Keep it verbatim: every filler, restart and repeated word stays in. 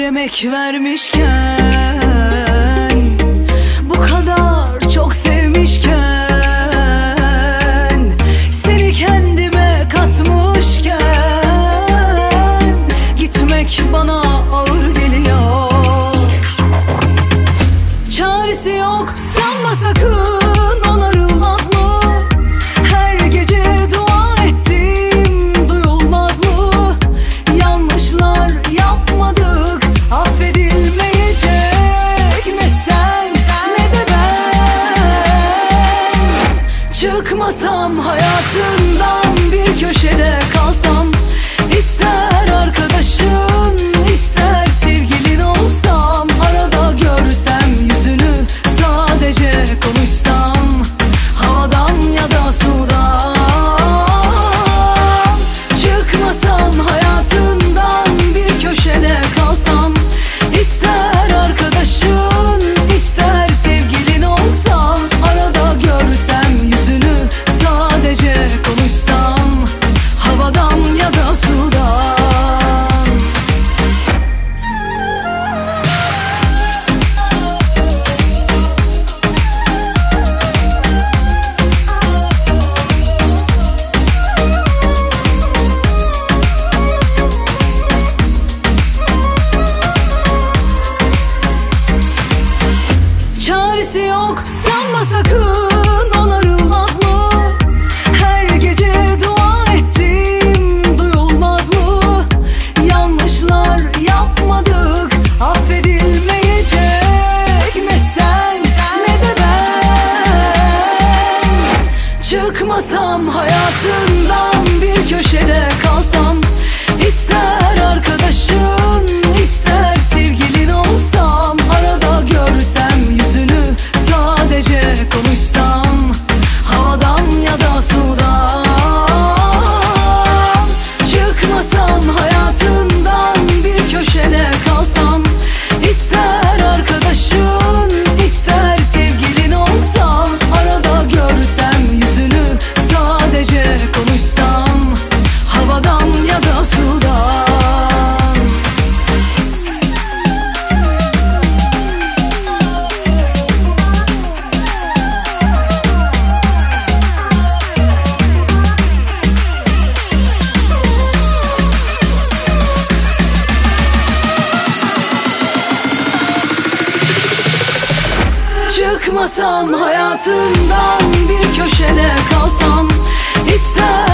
emek vermişken, bu kadar çok sevmişken, seni kendime katmışken, gitmek bana ağır geliyor. Çaresi yok sanma sakın, onarılmaz mı? Her gece dua ettim, duyulmaz mı? Yanlışlar yapmadık, affedilmeyecek. Ne sen ne de ben. Çıkmasam hayatından, bir köşede kalsam, ister arkadaşın ister sevgilin olsam, arada görsem yüzünü, sadece konuşsam, havadan ya da sudan. Çıkmasam hayatından, bir köşede kalsam, ister arkadaşın ister sevgilin olsam, arada görsem yüzünü, sadece konuşsam, havadan ya da sudan. Çaresi yok sanma sakın, onarılmaz mı? Her gece dua ettim, duyulmaz mı? Yanlışlar yapmadık, affedilmeyecek. Ne sen ne de ben. Çıkmasam hayatından, bir köşede kalsam, ister arkadaşın ister sevgilin olsam, arada görsem yüzünü, sadece konuşsam, havadan ya da sudan. Çıkmasam hayatından, bir köşede kalsam, ister arkadaşın ister sevgilin olsam, arada görsem yüzünü, sadece konuşsam, havadan ya da sudan. Çıkmasam hayatından, bir köşede kalsam, ister